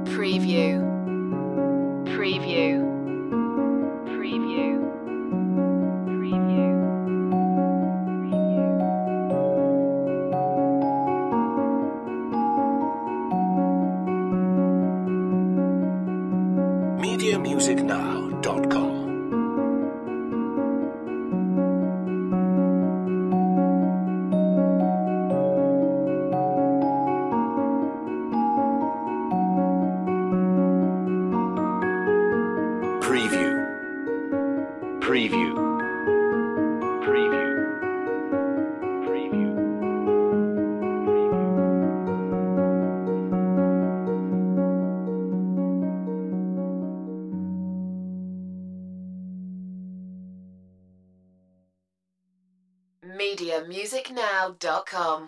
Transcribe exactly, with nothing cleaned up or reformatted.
Preview. Preview. Preview. Preview. media music now dot com. Preview. Preview. Preview. Preview. media music now dot com